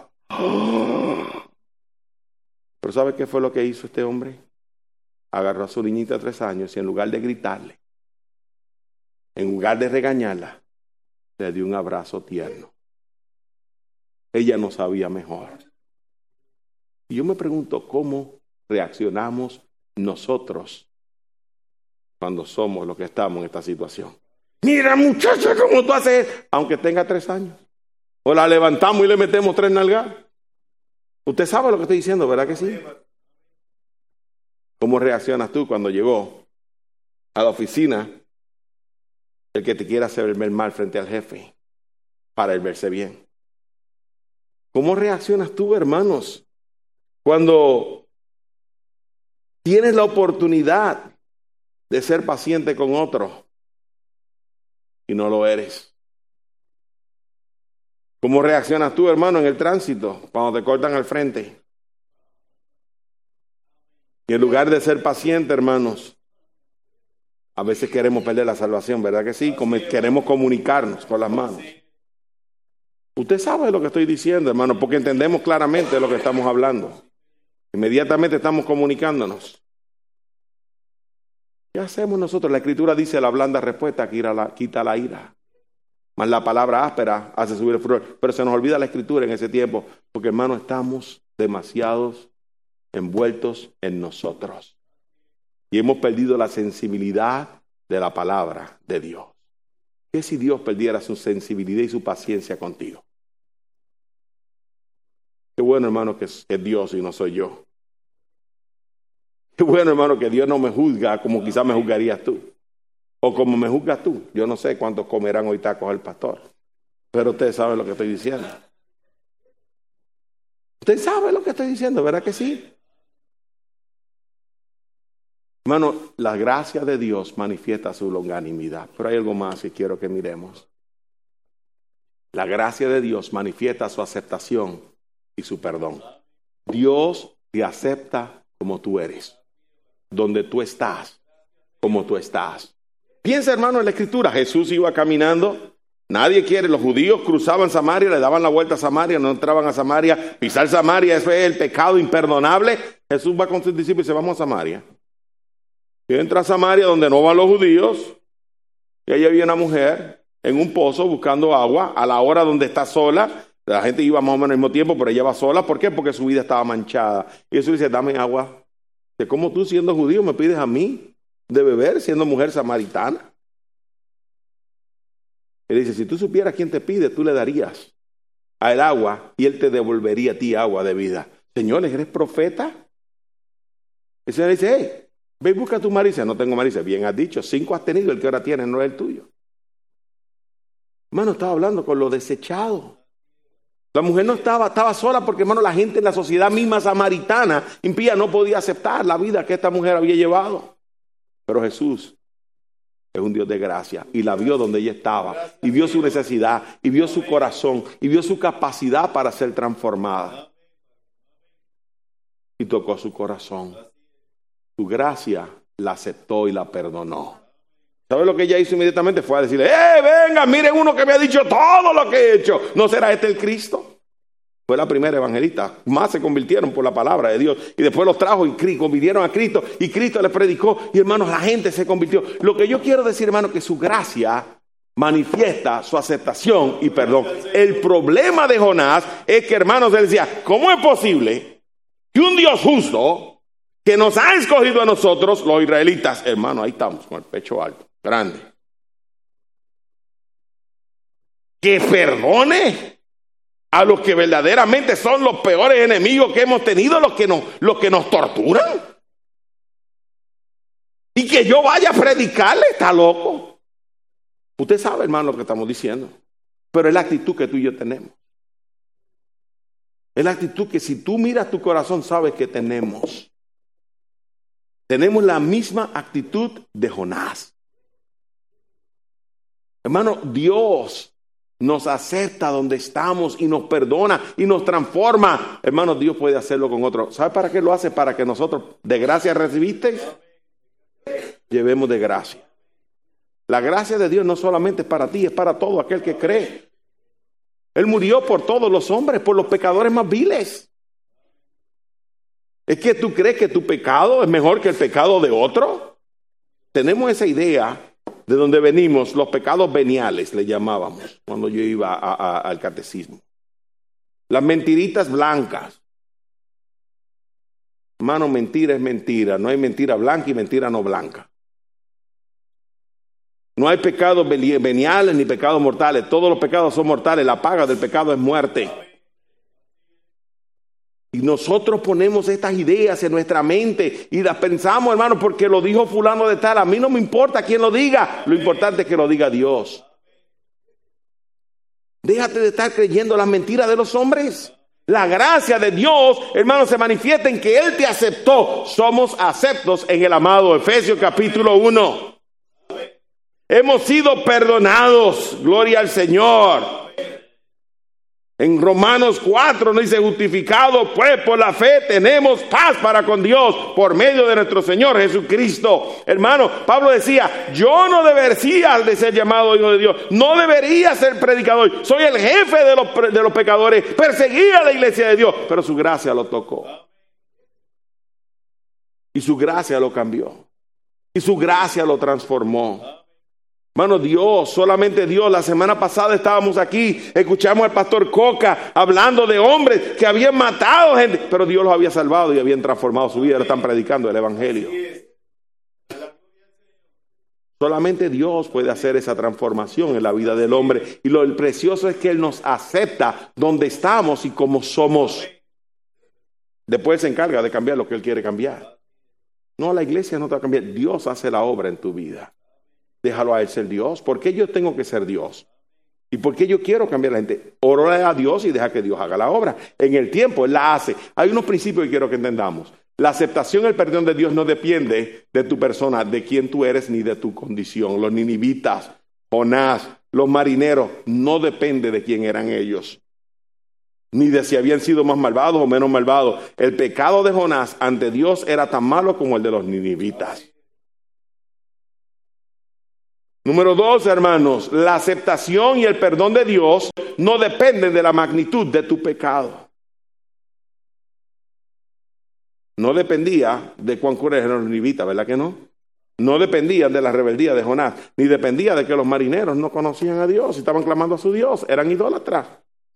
A: Pero ¿sabe qué fue lo que hizo este hombre? Agarró a su niñita de 3 años y en lugar de gritarle, en lugar de regañarla, le dio un abrazo tierno. Ella no sabía mejor. Y yo me pregunto cómo reaccionamos nosotros cuando somos los que estamos en esta situación. Mira, muchacha, ¿cómo tú haces? Aunque tenga 3 años. O la levantamos y le metemos 3 nalgas. Usted sabe lo que estoy diciendo, ¿verdad que sí? ¿Cómo reaccionas tú cuando llegó a la oficina el que te quiera hacer ver mal frente al jefe para él verse bien? ¿Cómo reaccionas tú, hermanos, cuando tienes la oportunidad de ser paciente con otro y no lo eres? ¿Cómo reaccionas tú, hermano, en el tránsito cuando te cortan al frente? Y en lugar de ser paciente, hermanos, a veces queremos perder la salvación, ¿verdad que sí? Queremos comunicarnos con las manos. Usted sabe lo que estoy diciendo, hermano, porque entendemos claramente lo que estamos hablando. Inmediatamente estamos comunicándonos. ¿Qué hacemos nosotros? La Escritura dice: la blanda respuesta quita la ira. Mas la palabra áspera hace subir el furor. Pero se nos olvida la Escritura en ese tiempo, porque, hermano, estamos demasiados envueltos en nosotros. Y hemos perdido la sensibilidad de la palabra de Dios. ¿Qué si Dios perdiera su sensibilidad y su paciencia contigo? Qué bueno, hermano, que es Dios y no soy yo. Qué bueno, hermano, que Dios no me juzga como quizás me juzgarías tú. O como me juzgas tú. Yo no sé cuántos comerán hoy tacos el pastor. Pero usted sabe lo que estoy diciendo. Usted sabe lo que estoy diciendo, ¿verdad que sí? Hermano, la gracia de Dios manifiesta su longanimidad. Pero hay algo más que quiero que miremos. La gracia de Dios manifiesta su aceptación y su perdón. Dios te acepta como tú eres. Donde tú estás, como tú estás. Piensa, hermano, en la Escritura. Jesús iba caminando. Nadie quiere. Los judíos cruzaban Samaria, le daban la vuelta a Samaria, no entraban a Samaria. Pisar Samaria, eso es el pecado imperdonable. Jesús va con sus discípulos y dice: vamos a Samaria. Y entra a Samaria, donde no van los judíos. Y ahí había una mujer en un pozo buscando agua a la hora donde está sola. La gente iba más o menos al mismo tiempo, pero ella va sola. ¿Por qué? Porque su vida estaba manchada. Y Jesús dice: dame agua. ¿Cómo tú, siendo judío, me pides a mí de beber, siendo mujer samaritana? Él dice: si tú supieras quién te pide, tú le darías a él agua y él te devolvería a ti agua de vida. Señor, ¿eres profeta? El Señor dice: hey, ve y busca tu marido. No tengo marido. Bien has dicho, 5 has tenido, el que ahora tienes no es el tuyo. Hermano, estaba hablando con lo desechado. La mujer no estaba sola porque, hermano, la gente en la sociedad misma samaritana impía no podía aceptar la vida que esta mujer había llevado. Pero Jesús es un Dios de gracia y la vio donde ella estaba y vio su necesidad y vio su corazón y vio su capacidad para ser transformada. Y tocó su corazón. Su gracia la aceptó y la perdonó. ¿Sabe lo que ella hizo inmediatamente? Fue a decirle: venga, miren uno que me ha dicho todo lo que he hecho. ¿No será este el Cristo? Fue la primera evangelista. Más se convirtieron por la palabra de Dios. Y después los trajo y convirtieron a Cristo. Y Cristo les predicó. Y hermanos, la gente se convirtió. Lo que yo quiero decir, hermano, que su gracia manifiesta su aceptación y perdón. El problema de Jonás es que, hermanos, él decía, ¿cómo es posible que un Dios justo que nos ha escogido a nosotros, los israelitas, hermano, ahí estamos con el pecho alto, grande, que perdone a los que verdaderamente son los peores enemigos que hemos tenido, los que nos torturan? Y que yo vaya a predicarle, está loco. Usted sabe, hermano, lo que estamos diciendo. Pero es la actitud que tú y yo tenemos. Es la actitud que si tú miras tu corazón, sabes que tenemos. Tenemos la misma actitud de Jonás. Hermano, Dios nos acepta donde estamos y nos perdona y nos transforma. Hermano, Dios puede hacerlo con otro. ¿Sabe para qué lo hace? Para que nosotros, de gracia recibiste, llevemos de gracia. La gracia de Dios no solamente es para ti, es para todo aquel que cree. Él murió por todos los hombres, por los pecadores más viles. ¿Es que tú crees que tu pecado es mejor que el pecado de otro? Tenemos esa idea de donde venimos, los pecados veniales, le llamábamos, cuando yo iba al catecismo. Las mentiritas blancas. Hermano, mentira es mentira. No hay mentira blanca y mentira no blanca. No hay pecados veniales ni pecados mortales. Todos los pecados son mortales. La paga del pecado es muerte. Y nosotros ponemos estas ideas en nuestra mente y las pensamos, hermano, porque lo dijo fulano de tal. A mí no me importa quién lo diga. Lo importante es que lo diga Dios. Déjate de estar creyendo las mentiras de los hombres. La gracia de Dios, hermano, se manifiesta en que Él te aceptó. Somos aceptos en el amado. Efesios capítulo 1. Hemos sido perdonados, gloria al Señor. En Romanos 4 nos dice, justificados pues por la fe tenemos paz para con Dios por medio de nuestro Señor Jesucristo. Hermano, Pablo decía, yo no debería de ser llamado hijo de Dios, no debería ser predicador, soy el jefe de los pecadores, perseguía a la iglesia de Dios, pero su gracia lo tocó. Y su gracia lo cambió. Y su gracia lo transformó. Hermano, Dios, solamente Dios. La semana pasada estábamos aquí, escuchamos al pastor Coca hablando de hombres que habían matado gente, pero Dios los había salvado y habían transformado su vida, ahora están predicando el evangelio. Solamente Dios puede hacer esa transformación en la vida del hombre. Y lo precioso es que Él nos acepta donde estamos y como somos. Después se encarga de cambiar lo que Él quiere cambiar. No, la iglesia no te va a cambiar. Dios hace la obra en tu vida. Déjalo a Él ser Dios. ¿Por qué yo tengo que ser Dios? ¿Y por qué yo quiero cambiar a la gente? Ora a Dios y deja que Dios haga la obra. En el tiempo Él la hace. Hay unos principios que quiero que entendamos. La aceptación y el perdón de Dios no depende de tu persona, de quién tú eres ni de tu condición. Los ninivitas, Jonás, los marineros, no depende de quién eran ellos. Ni de si habían sido más malvados o menos malvados. El pecado de Jonás ante Dios era tan malo como el de los ninivitas. Número 2, hermanos, la aceptación y el perdón de Dios no dependen de la magnitud de tu pecado. No dependía de cuán crueles eran los ninivitas, ¿verdad que no? No dependían de la rebeldía de Jonás, ni dependía de que los marineros no conocían a Dios y estaban clamando a su Dios, eran idólatras.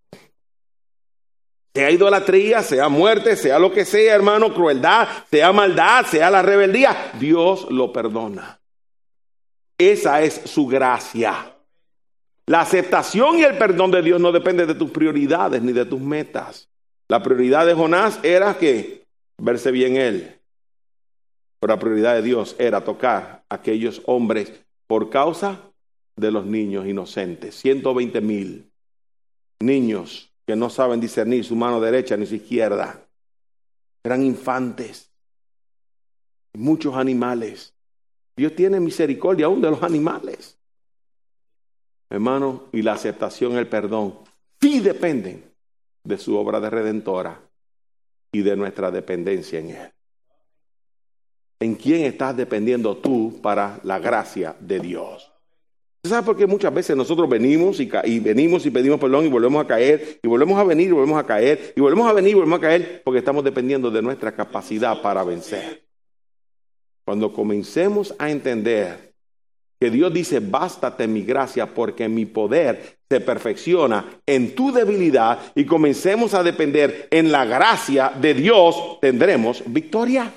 A: Sea idolatría, sea muerte, sea lo que sea, hermano, crueldad, sea maldad, sea la rebeldía, Dios lo perdona. Esa es su gracia. La aceptación y el perdón de Dios no depende de tus prioridades ni de tus metas. La prioridad de Jonás era que verse bien él. Pero la prioridad de Dios era tocar a aquellos hombres por causa de los niños inocentes. 120,000 niños que no saben discernir su mano derecha ni su izquierda. Eran infantes. Muchos animales. Dios tiene misericordia aún de los animales. Hermano, y la aceptación y el perdón sí dependen de su obra de redentora y de nuestra dependencia en Él. ¿En quién estás dependiendo tú para la gracia de Dios? ¿Sabes por qué muchas veces nosotros venimos y pedimos perdón y volvemos a caer, y volvemos a venir y volvemos a caer, y volvemos a venir y volvemos a caer? Porque estamos dependiendo de nuestra capacidad para vencer. Cuando comencemos a entender que Dios dice, bástate mi gracia porque mi poder se perfecciona en tu debilidad, y comencemos a depender en la gracia de Dios, tendremos victoria.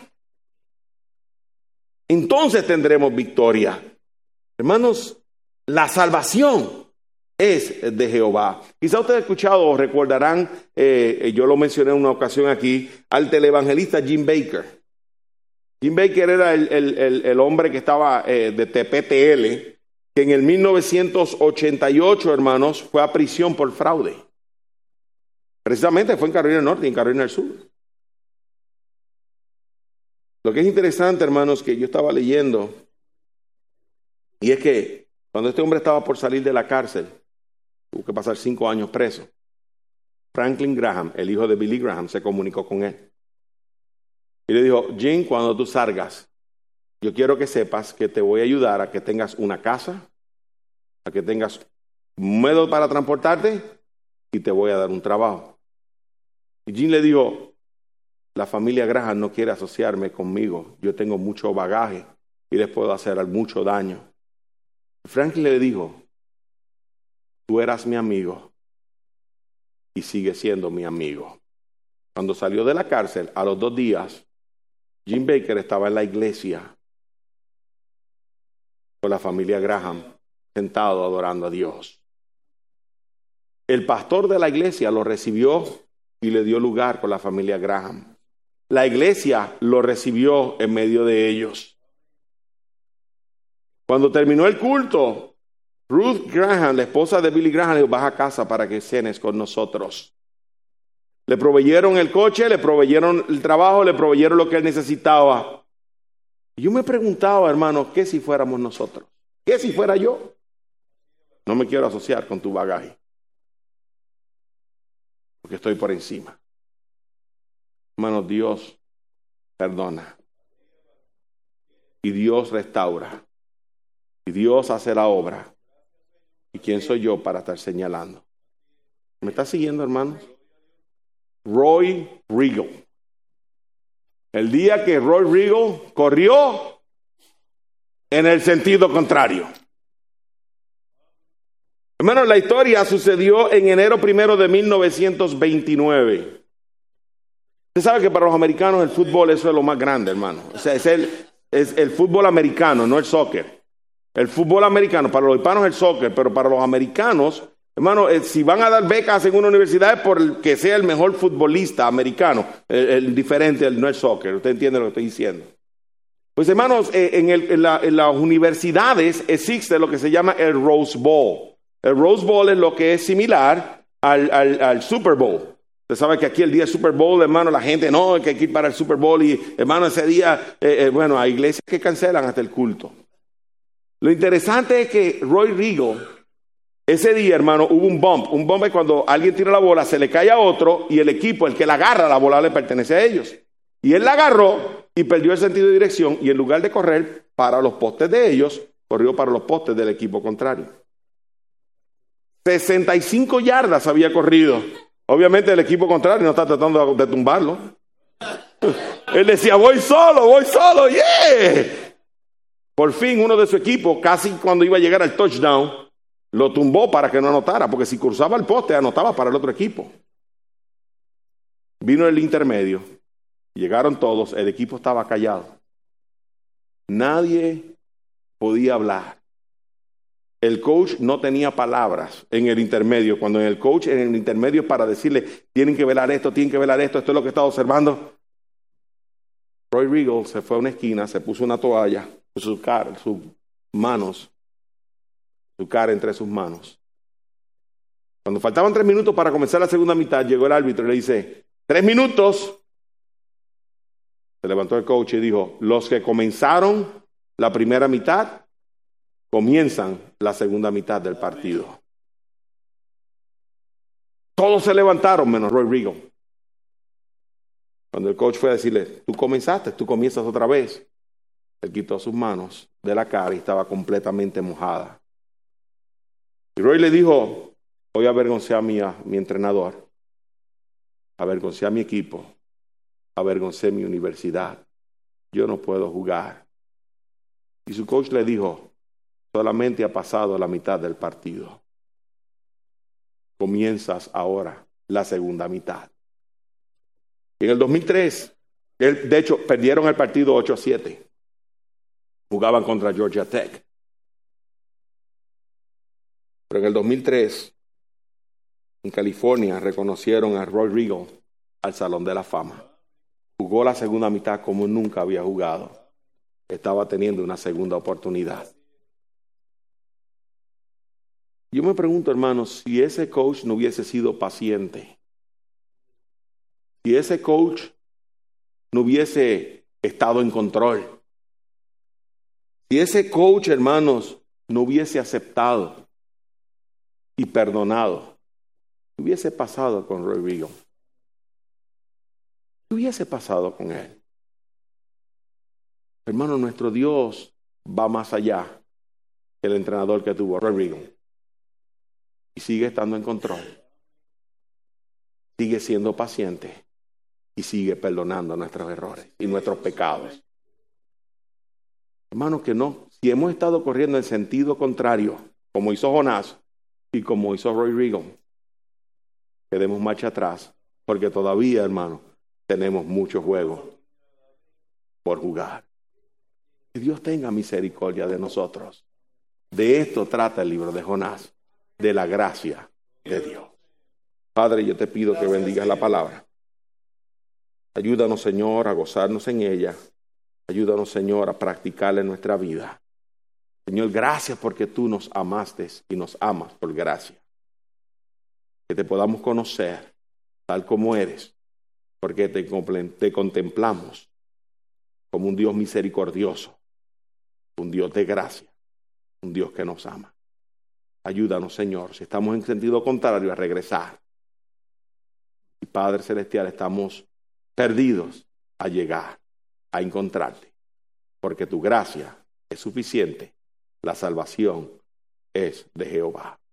A: Entonces tendremos victoria. Hermanos, la salvación es de Jehová. Quizá ustedes han escuchado o recordarán, yo lo mencioné en una ocasión aquí, al televangelista Jim Bakker. Jim Bakker era el hombre que estaba de TPTL, que en el 1988, hermanos, fue a prisión por fraude. Precisamente fue en Carolina del Norte y en Carolina del Sur. Lo que es interesante, hermanos, que yo estaba leyendo, y es que cuando este hombre estaba por salir de la cárcel, tuvo que pasar 5 años preso. Franklin Graham, el hijo de Billy Graham, se comunicó con él. Y le dijo, Jim, cuando tú salgas, yo quiero que sepas que te voy a ayudar a que tengas una casa, a que tengas un medio para transportarte, y te voy a dar un trabajo. Y Jim le dijo, la familia Graham no quiere asociarme conmigo. Yo tengo mucho bagaje y les puedo hacer mucho daño. Franklin le dijo, tú eras mi amigo y sigue siendo mi amigo. Cuando salió de la cárcel, a los 2 días, Jim Bakker estaba en la iglesia con la familia Graham, sentado adorando a Dios. El pastor de la iglesia lo recibió y le dio lugar con la familia Graham. La iglesia lo recibió en medio de ellos. Cuando terminó el culto, Ruth Graham, la esposa de Billy Graham, le dijo, baja a casa para que cenes con nosotros. Le proveyeron el coche, le proveyeron el trabajo, le proveyeron lo que él necesitaba. Y yo me preguntaba, hermano, ¿qué si fuéramos nosotros? ¿Qué si fuera yo? No me quiero asociar con tu bagaje, porque estoy por encima. Hermano, Dios perdona. Y Dios restaura. Y Dios hace la obra. ¿Y quién soy yo para estar señalando? ¿Me está siguiendo, hermanos? Roy Regal. El día que Roy Regal corrió en el sentido contrario. Hermanos, la historia sucedió en enero 1 de 1929. Usted sabe que para los americanos el fútbol, eso es lo más grande, hermano. O sea, es el fútbol americano, no el soccer. El fútbol americano, para los hispanos es el soccer, pero para los americanos, hermano, si van a dar becas en una universidad es por el que sea el mejor futbolista americano, el diferente, no el soccer. Usted entiende lo que estoy diciendo. Pues, hermanos, en las universidades existe lo que se llama el Rose Bowl. El Rose Bowl es lo que es similar al Super Bowl. Usted sabe que aquí el día del Super Bowl, hermano, la gente no, que hay que ir para el Super Bowl y, hermano, ese día, bueno, hay iglesias que cancelan hasta el culto. Lo interesante es que Roy Regal, ese día, hermano, hubo un bump. Un bump es cuando alguien tira la bola, se le cae a otro y el equipo, el que la agarra la bola, le pertenece a ellos. Y él la agarró y perdió el sentido de dirección y en lugar de correr para los postes de ellos, corrió para los postes del equipo contrario. 65 yardas había corrido. Obviamente el equipo contrario no está tratando de tumbarlo. Él decía, voy solo, yeah. Por fin uno de su equipo, casi cuando iba a llegar al touchdown, lo tumbó para que no anotara, porque si cruzaba el poste, anotaba para el otro equipo. Vino el intermedio, llegaron todos, el equipo estaba callado. Nadie podía hablar. El coach no tenía palabras en el intermedio. Cuando el coach en el intermedio es para decirle, tienen que velar esto, esto es lo que estaba observando. Roy Regal se fue a una esquina, se puso una toalla, puso su cara entre sus manos. Cuando faltaban 3 minutos para comenzar la segunda mitad, llegó el árbitro y le dice, 3 minutos. Se levantó el coach y dijo, los que comenzaron la primera mitad, comienzan la segunda mitad del partido. Todos se levantaron menos Roy Regal. Cuando el coach fue a decirle, tú comenzaste, tú comienzas otra vez. Él quitó sus manos de la cara y estaba completamente mojada. Y Roy le dijo, hoy avergoncé a mi entrenador, avergoncé a mi equipo, avergoncé mi universidad. Yo no puedo jugar. Y su coach le dijo, solamente ha pasado la mitad del partido. Comienzas ahora la segunda mitad. En el 2003, de hecho, perdieron el partido 8-7. Jugaban contra Georgia Tech. Pero en el 2003, en California, reconocieron a Roy Regal al Salón de la Fama. Jugó la segunda mitad como nunca había jugado. Estaba teniendo una segunda oportunidad. Yo me pregunto, hermanos, si ese coach no hubiese sido paciente, si ese coach no hubiese estado en control, si ese coach, hermanos, no hubiese aceptado y perdonado, ¿qué hubiese pasado con Roy Regal? ¿Qué hubiese pasado con él? Hermano, nuestro Dios va más allá que el entrenador que tuvo Roy Regal. Y sigue estando en control. Sigue siendo paciente. Y sigue perdonando nuestros errores y nuestros pecados. Hermano, que no. Si hemos estado corriendo en sentido contrario, como hizo Jonás y como hizo Roy Regal, que demos marcha atrás. Porque todavía, hermano, tenemos mucho juego por jugar. Que Dios tenga misericordia de nosotros. De esto trata el libro de Jonás. De la gracia de Dios. Padre, yo te pido que bendigas la palabra. Ayúdanos, Señor, a gozarnos en ella. Ayúdanos, Señor, a practicarla en nuestra vida. Señor, gracias porque tú nos amaste y nos amas por gracia. Que te podamos conocer tal como eres, porque te contemplamos como un Dios misericordioso, un Dios de gracia, un Dios que nos ama. Ayúdanos, Señor, si estamos en sentido contrario, a regresar. Y Padre Celestial, estamos perdidos a llegar, a encontrarte. Porque tu gracia es suficiente. La salvación es de Jehová.